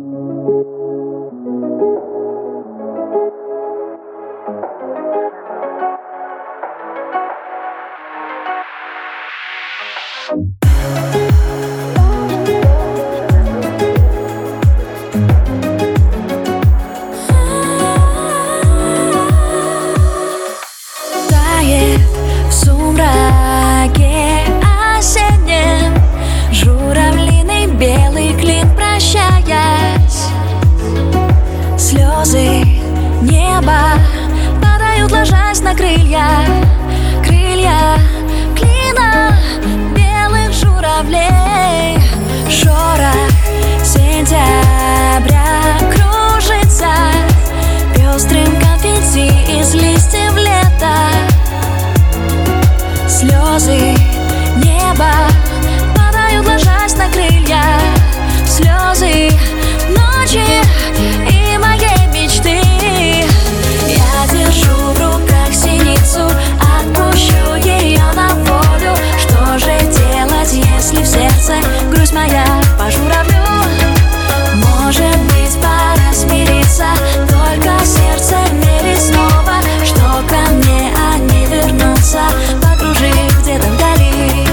Тает в сумраке осеннем журавлиный белый клин, прощаясь. Слезы неба падают, ложась на крылья клина белых журавлей. Шорох сентября кружится пестрым конфетти из листьев лета. Слезы неба падают, ложась на крылья. Слезы ночи и моей мечты. Я держу в руках синицу, отпущу ее на волю. Что же делать, если в сердце грусть моя по журавлю? Может быть, пора смириться, только сердце верит снова, что ко мне они вернутся, покружив где-то вдали.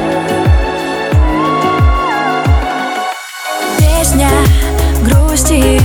Песня грусти